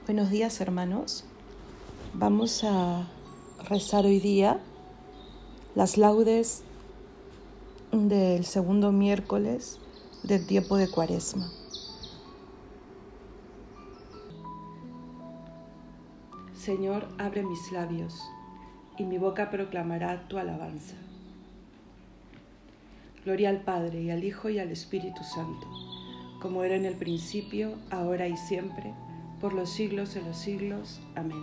Buenos días, hermanos. Vamos a rezar hoy día las laudes del segundo miércoles del tiempo de Cuaresma. Señor, abre mis labios, y mi boca proclamará tu alabanza. Gloria al Padre, y al Hijo, y al Espíritu Santo, como era en el principio, ahora y siempre, por los siglos de los siglos. Amén.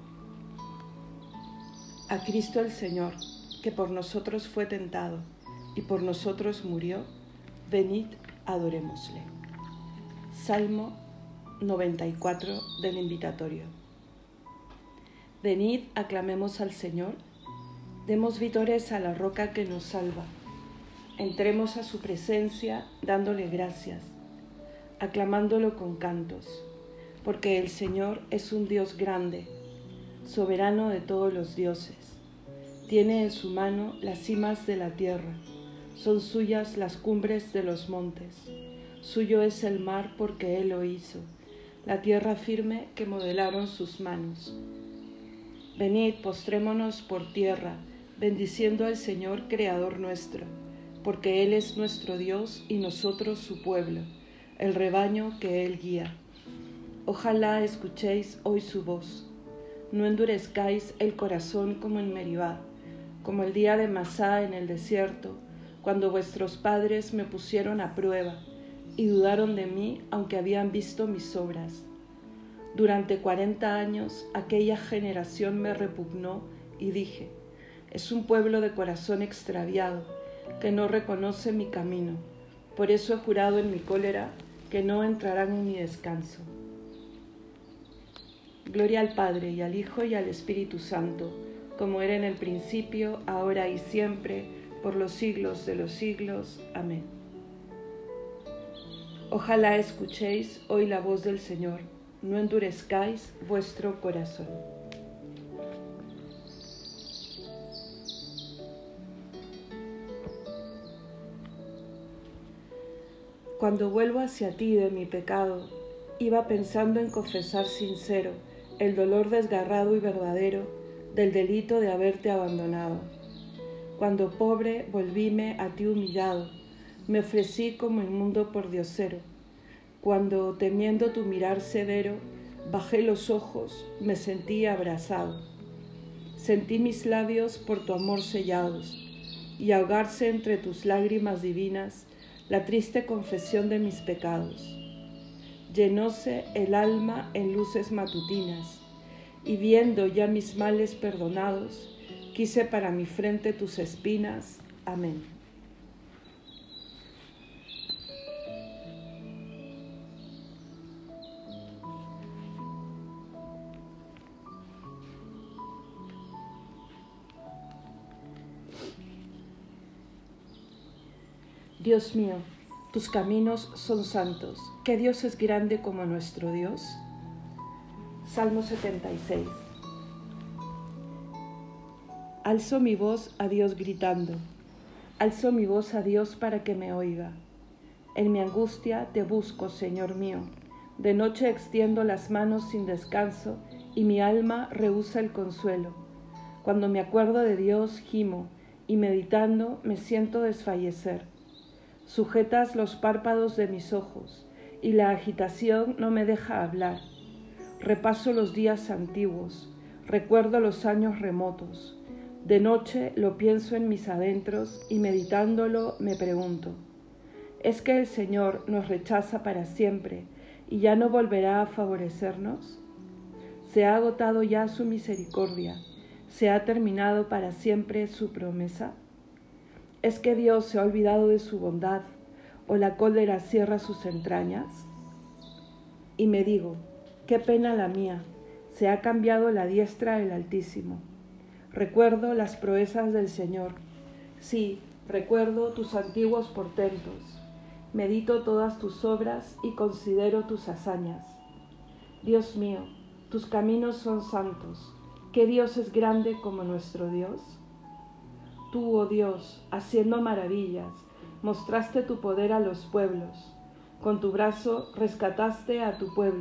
A Cristo el Señor, que por nosotros fue tentado y por nosotros murió, venid, adorémosle. Salmo 94 del Invitatorio. Venid, aclamemos al Señor, demos vítores a la roca que nos salva. Entremos a su presencia dándole gracias, aclamándolo con cantos, porque el Señor es un Dios grande, soberano de todos los dioses. Tiene en su mano las cimas de la tierra, son suyas las cumbres de los montes. Suyo es el mar porque Él lo hizo, la tierra firme que modelaron sus manos. Venid, postrémonos por tierra, bendiciendo al Señor Creador nuestro, porque Él es nuestro Dios y nosotros su pueblo, el rebaño que Él guía. Ojalá escuchéis hoy su voz. No endurezcáis el corazón como en Meribá, como el día de Masá en el desierto, cuando vuestros padres me pusieron a prueba y dudaron de mí, aunque habían visto mis obras. Durante 40 años aquella generación me repugnó y dije: es un pueblo de corazón extraviado, que no reconoce mi camino. Por eso he jurado en mi cólera que no entrarán en mi descanso. Gloria al Padre, y al Hijo, y al Espíritu Santo, como era en el principio, ahora y siempre, por los siglos de los siglos. Amén. Ojalá escuchéis hoy la voz del Señor, no endurezcáis vuestro corazón. Cuando vuelvo hacia ti de mi pecado, iba pensando en confesar sincero el dolor desgarrado y verdadero del delito de haberte abandonado. Cuando pobre volvíme a ti humillado, me ofrecí como inmundo por diosero. Cuando temiendo tu mirar severo, bajé los ojos, me sentí abrazado. Sentí mis labios por tu amor sellados, y ahogarse entre tus lágrimas divinas la triste confesión de mis pecados. Llenóse el alma en luces matutinas, y viendo ya mis males perdonados, quise para mi frente tus espinas. Amén. Dios mío, tus caminos son santos. ¿Qué Dios es grande como nuestro Dios? Salmo 76. Alzo mi voz a Dios gritando. Alzo mi voz a Dios para que me oiga. En mi angustia te busco, Señor mío. De noche extiendo las manos sin descanso y mi alma rehúsa el consuelo. Cuando me acuerdo de Dios, gimo, y meditando me siento desfallecer. Sujetas los párpados de mis ojos, y la agitación no me deja hablar. Repaso los días antiguos, recuerdo los años remotos. De noche lo pienso en mis adentros, y meditándolo me pregunto: ¿es que el Señor nos rechaza para siempre y ya no volverá a favorecernos? ¿Se ha agotado ya su misericordia? ¿Se ha terminado para siempre su promesa? ¿Es que Dios se ha olvidado de su bondad, o la cólera cierra sus entrañas? Y me digo: qué pena la mía, se ha cambiado la diestra del Altísimo. Recuerdo las proezas del Señor, sí, recuerdo tus antiguos portentos. Medito todas tus obras y considero tus hazañas. Dios mío, tus caminos son santos. ¿Qué Dios es grande como nuestro Dios? Tú, oh Dios, haciendo maravillas, mostraste tu poder a los pueblos. Con tu brazo rescataste a tu pueblo,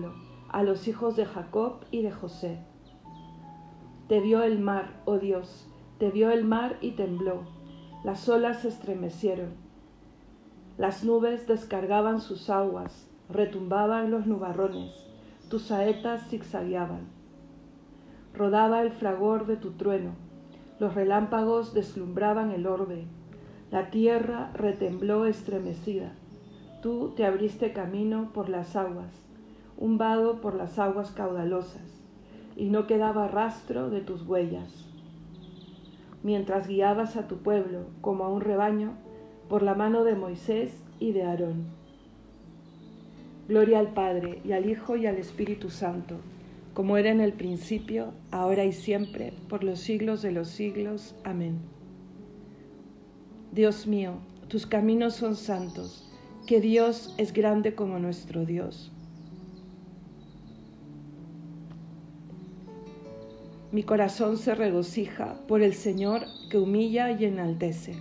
a los hijos de Jacob y de José. Te vio el mar, oh Dios, te vio el mar y tembló, las olas se estremecieron. Las nubes descargaban sus aguas, retumbaban los nubarrones, tus saetas zigzagueaban. Rodaba el fragor de tu trueno, los relámpagos deslumbraban el orbe, la tierra retembló estremecida. Tú te abriste camino por las aguas, un vado por las aguas caudalosas, y no quedaba rastro de tus huellas. Mientras guiabas a tu pueblo como a un rebaño, por la mano de Moisés y de Aarón. Gloria al Padre, y al Hijo, y al Espíritu Santo, como era en el principio, ahora y siempre, por los siglos de los siglos. Amén. Dios mío, tus caminos son santos, que Dios es grande como nuestro Dios. Mi corazón se regocija por el Señor, que humilla y enaltece.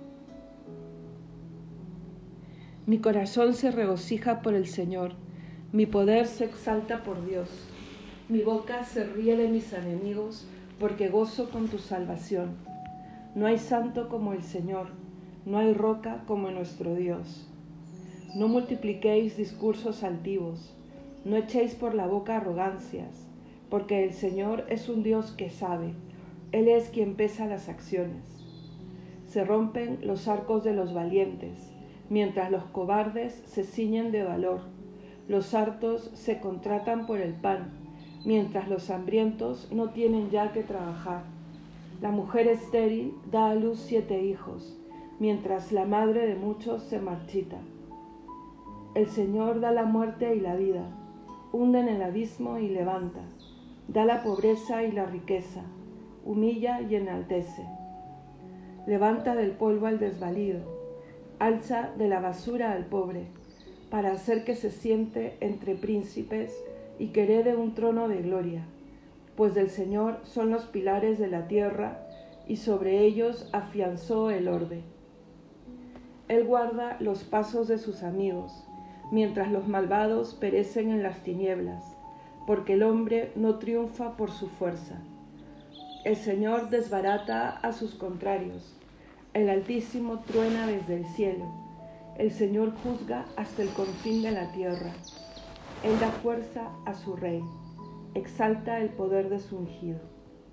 Mi corazón se regocija por el Señor, mi poder se exalta por Dios. Mi boca se ríe de mis enemigos, porque gozo con tu salvación. No hay santo como el Señor, no hay roca como nuestro Dios. No multipliquéis discursos altivos, no echéis por la boca arrogancias, porque el Señor es un Dios que sabe, Él es quien pesa las acciones. Se rompen los arcos de los valientes, mientras los cobardes se ciñen de valor. Los hartos se contratan por el pan, mientras los hambrientos no tienen ya que trabajar. La mujer estéril da a luz 7 hijos, mientras la madre de muchos se marchita. El Señor da la muerte y la vida, hunde en el abismo y levanta, da la pobreza y la riqueza, humilla y enaltece. Levanta del polvo al desvalido, alza de la basura al pobre, para hacer que se siente entre príncipes y que herede un trono de gloria, pues del Señor son los pilares de la tierra, y sobre ellos afianzó el orbe. Él guarda los pasos de sus amigos, mientras los malvados perecen en las tinieblas, porque el hombre no triunfa por su fuerza. El Señor desbarata a sus contrarios, el Altísimo truena desde el cielo, el Señor juzga hasta el confín de la tierra. Él da fuerza a su rey, exalta el poder de su ungido.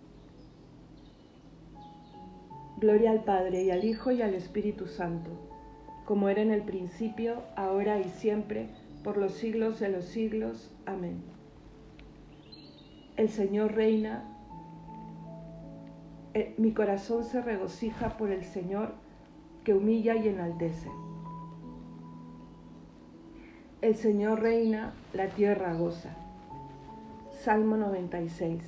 Gloria al Padre, y al Hijo, y al Espíritu Santo, como era en el principio, ahora y siempre, por los siglos de los siglos. Amén. El Señor reina. Mi corazón se regocija por el Señor, que humilla y enaltece. El Señor reina, la tierra goza. Salmo 96.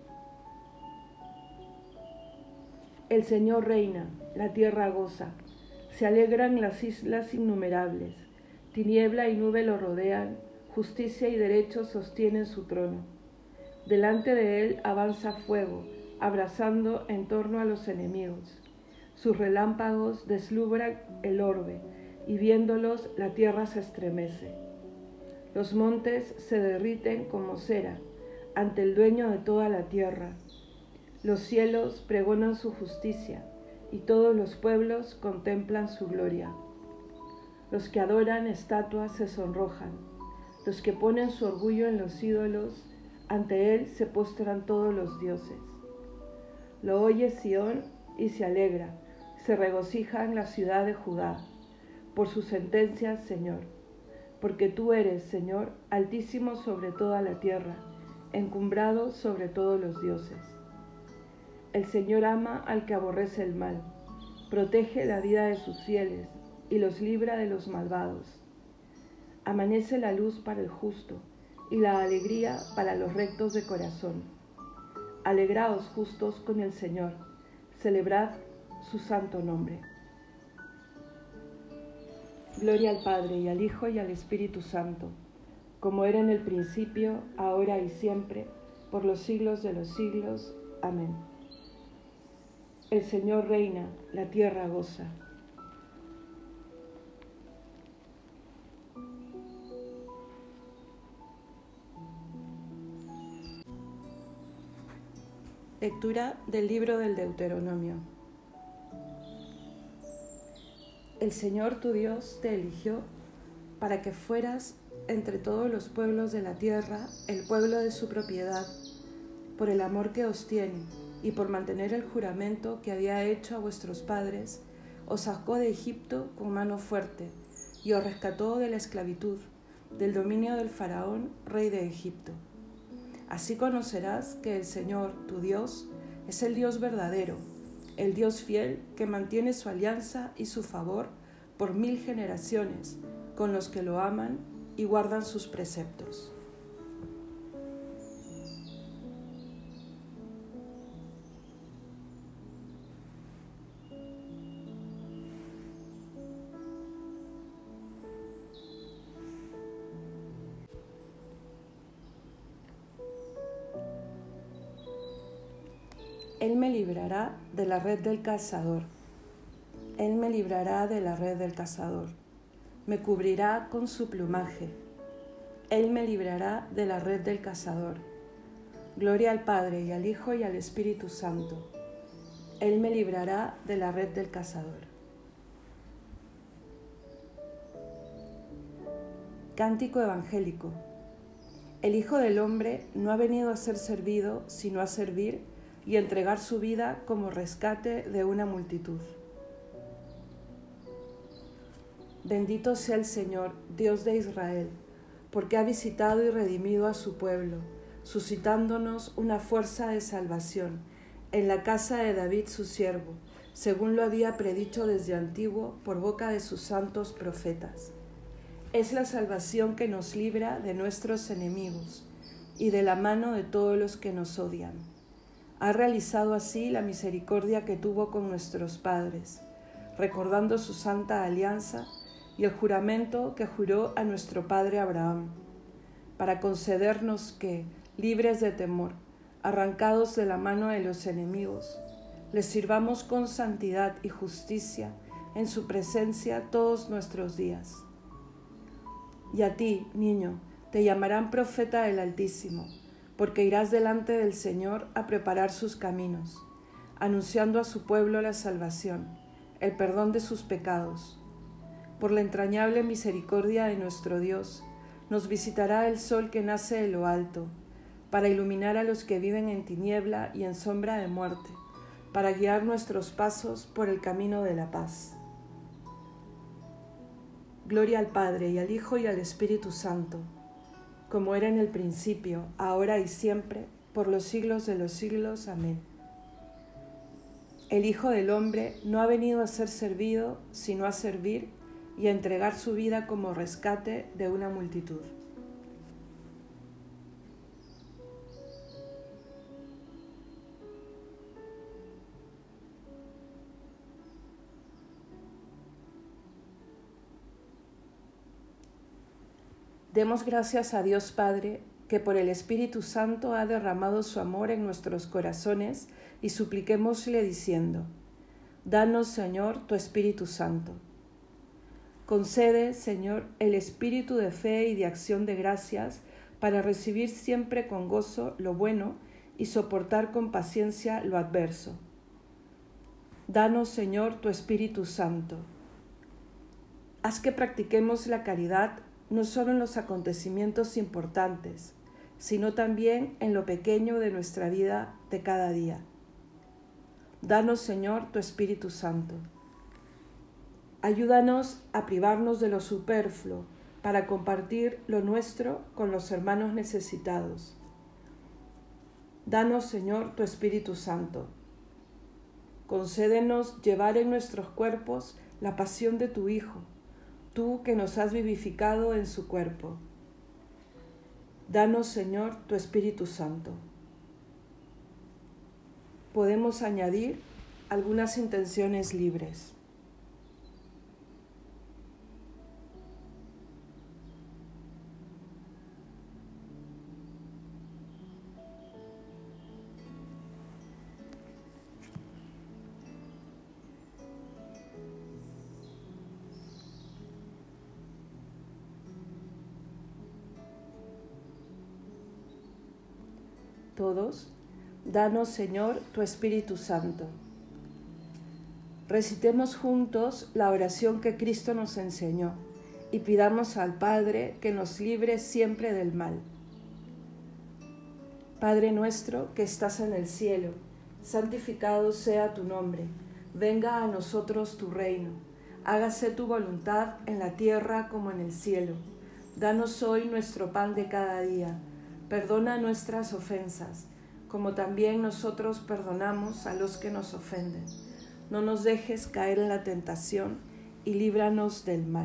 El Señor reina, la tierra goza. Se alegran las islas innumerables. Tiniebla y nube lo rodean, justicia y derecho sostienen su trono. Delante de él avanza fuego, abrazando en torno a los enemigos. Sus relámpagos deslumbran el orbe, y viéndolos la tierra se estremece. Los montes se derriten como cera ante el dueño de toda la tierra. Los cielos pregonan su justicia, y todos los pueblos contemplan su gloria. Los que adoran estatuas se sonrojan, los que ponen su orgullo en los ídolos, ante él se postran todos los dioses. Lo oye Sión y se alegra, se regocija en la ciudad de Judá, por sus sentencias, Señor. Porque tú eres, Señor, altísimo sobre toda la tierra, encumbrado sobre todos los dioses. El Señor ama al que aborrece el mal, protege la vida de sus fieles y los libra de los malvados. Amanece la luz para el justo y la alegría para los rectos de corazón. Alegraos justos con el Señor, celebrad su santo nombre. Gloria al Padre, y al Hijo, y al Espíritu Santo, como era en el principio, ahora y siempre, por los siglos de los siglos. Amén. El Señor reina, la tierra goza. Lectura del libro del Deuteronomio. El Señor tu Dios te eligió para que fueras entre todos los pueblos de la tierra el pueblo de su propiedad, por el amor que os tiene y por mantener el juramento que había hecho a vuestros padres. Os sacó de Egipto con mano fuerte y os rescató de la esclavitud, del dominio del faraón, rey de Egipto. Así conocerás que el Señor, tu Dios, es el Dios verdadero, el Dios fiel que mantiene su alianza y su favor por 1000 generaciones con los que lo aman y guardan sus preceptos. Él me librará de la red del cazador. Él me librará de la red del cazador. Me cubrirá con su plumaje. Él me librará de la red del cazador. Gloria al Padre y al Hijo y al Espíritu Santo. Él me librará de la red del cazador. Cántico evangélico. El Hijo del Hombre no ha venido a ser servido, sino a servir y entregar su vida como rescate de una multitud. Bendito sea el Señor, Dios de Israel, porque ha visitado y redimido a su pueblo, suscitándonos una fuerza de salvación en la casa de David su siervo, según lo había predicho desde antiguo por boca de sus santos profetas. Es la salvación que nos libra de nuestros enemigos y de la mano de todos los que nos odian. Ha realizado así la misericordia que tuvo con nuestros padres, recordando su santa alianza y el juramento que juró a nuestro padre Abraham, para concedernos que, libres de temor, arrancados de la mano de los enemigos, les sirvamos con santidad y justicia en su presencia todos nuestros días. Y a ti, niño, te llamarán profeta del Altísimo, porque irás delante del Señor a preparar sus caminos, anunciando a su pueblo la salvación, el perdón de sus pecados. Por la entrañable misericordia de nuestro Dios, nos visitará el sol que nace de lo alto, para iluminar a los que viven en tiniebla y en sombra de muerte, para guiar nuestros pasos por el camino de la paz. Gloria al Padre, y al Hijo, y al Espíritu Santo, como era en el principio, ahora y siempre, por los siglos de los siglos. Amén. El Hijo del Hombre no ha venido a ser servido, sino a servir y a entregar su vida como rescate de una multitud. Demos gracias a Dios Padre, que por el Espíritu Santo ha derramado su amor en nuestros corazones, y supliquémosle diciendo: Danos, Señor, tu Espíritu Santo. Concede, Señor, el espíritu de fe y de acción de gracias para recibir siempre con gozo lo bueno y soportar con paciencia lo adverso. Danos, Señor, tu Espíritu Santo. Haz que practiquemos la caridad no solo en los acontecimientos importantes, sino también en lo pequeño de nuestra vida de cada día. Danos, Señor, tu Espíritu Santo. Ayúdanos a privarnos de lo superfluo para compartir lo nuestro con los hermanos necesitados. Danos, Señor, tu Espíritu Santo. Concédenos llevar en nuestros cuerpos la pasión de tu Hijo, tú que nos has vivificado en su cuerpo. Danos, Señor, tu Espíritu Santo. Podemos añadir algunas intenciones libres. Todos, Danos, Señor, tu Espíritu Santo. Recitemos juntos la oración que Cristo nos enseñó y pidamos al Padre que nos libre siempre del mal. Padre nuestro que estás en el cielo, santificado sea tu nombre. Venga a nosotros tu reino. Hágase tu voluntad en la tierra como en el cielo. Danos hoy nuestro pan de cada día. Perdona nuestras ofensas, como también nosotros perdonamos a los que nos ofenden. No nos dejes caer en la tentación y líbranos del mal.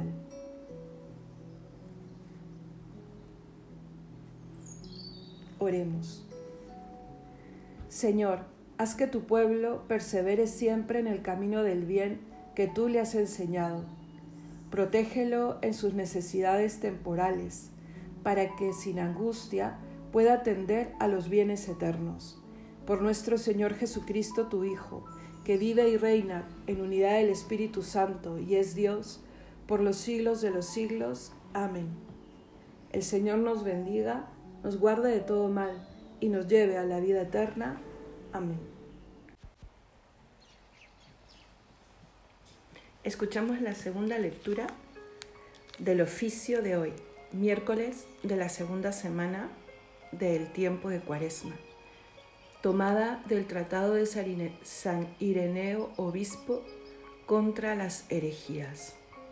Oremos. Señor, haz que tu pueblo persevere siempre en el camino del bien que tú le has enseñado. Protégelo en sus necesidades temporales, para que sin angustia pueda atender a los bienes eternos. Por nuestro Señor Jesucristo, tu Hijo, que vive y reina en unidad del Espíritu Santo y es Dios, por los siglos de los siglos. Amén. El Señor nos bendiga, nos guarde de todo mal y nos lleve a la vida eterna. Amén. Escuchamos la segunda lectura del oficio de hoy, miércoles de la segunda semana del tiempo de Cuaresma, tomada del Tratado de San Ireneo, obispo, contra las herejías.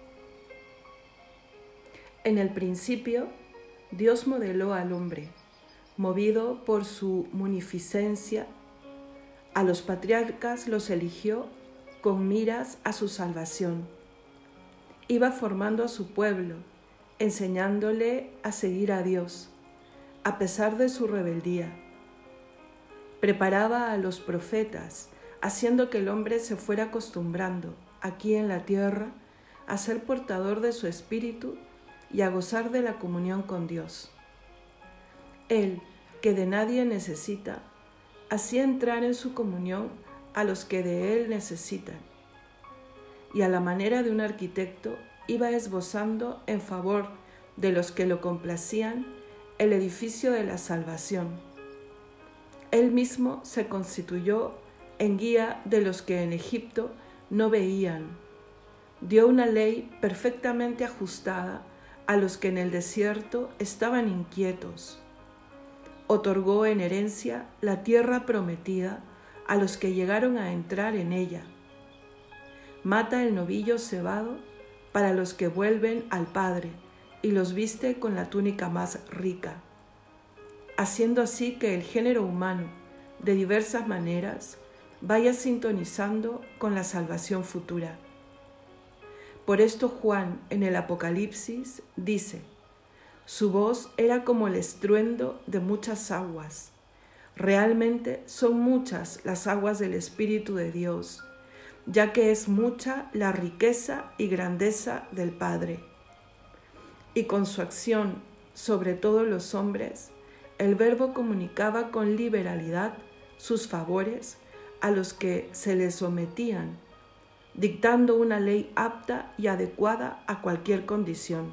En el principio, Dios modeló al hombre, movido por su munificencia. A los patriarcas los eligió con miras a su salvación. Iba formando a su pueblo, enseñándole a seguir a Dios, a pesar de su rebeldía. Preparaba a los profetas, haciendo que el hombre se fuera acostumbrando, aquí en la tierra, a ser portador de su espíritu y a gozar de la comunión con Dios. Él, que de nadie necesita, hacía entrar en su comunión a los que de él necesitan, y a la manera de un arquitecto iba esbozando en favor de los que lo complacían el edificio de la salvación. Él mismo se constituyó en guía de los que en Egipto no veían. Dio una ley perfectamente ajustada a los que en el desierto estaban inquietos. Otorgó en herencia la tierra prometida a los que llegaron a entrar en ella. Mata el novillo cebado para los que vuelven al Padre y los viste con la túnica más rica, haciendo así que el género humano, de diversas maneras, vaya sintonizando con la salvación futura. Por esto Juan, en el Apocalipsis, dice: su voz era como el estruendo de muchas aguas. Realmente son muchas las aguas del Espíritu de Dios, ya que es mucha la riqueza y grandeza del Padre. Y con su acción sobre todos los hombres, el Verbo comunicaba con liberalidad sus favores a los que se le sometían, dictando una ley apta y adecuada a cualquier condición.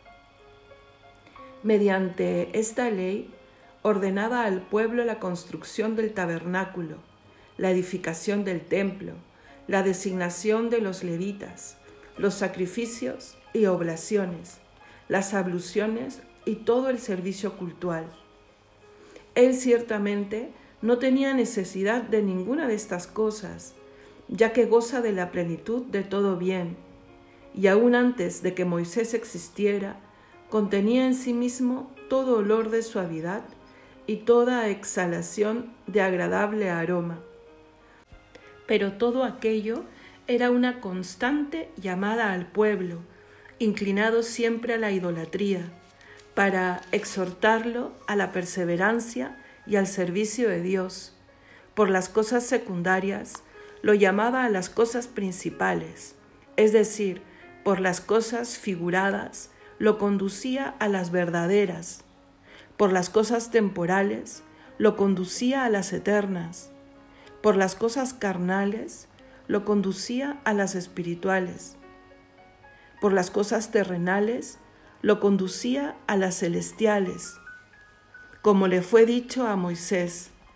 Mediante esta ley, ordenaba al pueblo la construcción del tabernáculo, la edificación del templo, la designación de los levitas, los sacrificios y oblaciones, las abluciones y todo el servicio cultual. Él ciertamente no tenía necesidad de ninguna de estas cosas, ya que goza de la plenitud de todo bien, y aún antes de que Moisés existiera, contenía en sí mismo todo olor de suavidad y toda exhalación de agradable aroma. Pero todo aquello era una constante llamada al pueblo, inclinado siempre a la idolatría, para exhortarlo a la perseverancia y al servicio de Dios. Por las cosas secundarias lo llamaba a las cosas principales, es decir, por las cosas figuradas lo conducía a las verdaderas, por las cosas temporales lo conducía a las eternas, por las cosas carnales lo conducía a las espirituales, por las cosas terrenales lo conducía a las celestiales. Como le fue dicho a Moisés: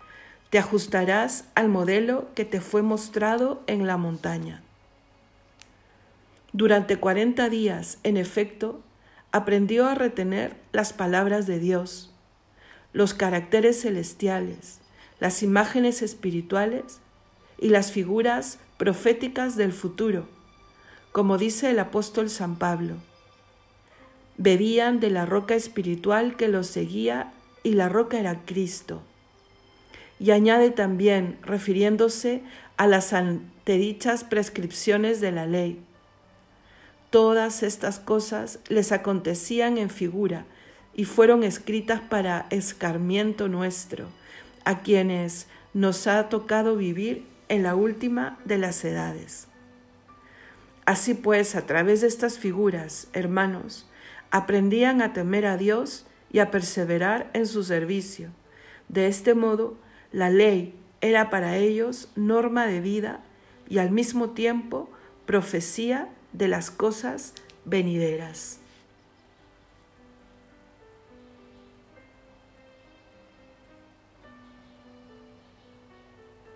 Te ajustarás al modelo que te fue mostrado en la montaña. Durante 40 días, en efecto, aprendió a retener las palabras de Dios, los caracteres celestiales, las imágenes espirituales y las figuras proféticas del futuro, como dice el apóstol San Pablo. Bebían de la roca espiritual que los seguía y la roca era Cristo. Y añade también, refiriéndose a las antedichas prescripciones de la ley: todas estas cosas les acontecían en figura y fueron escritas para escarmiento nuestro, a quienes nos ha tocado vivir en la última de las edades. Así pues, a través de estas figuras, hermanos, aprendían a temer a Dios y a perseverar en su servicio. De este modo, la ley era para ellos norma de vida y al mismo tiempo profecía de las cosas venideras.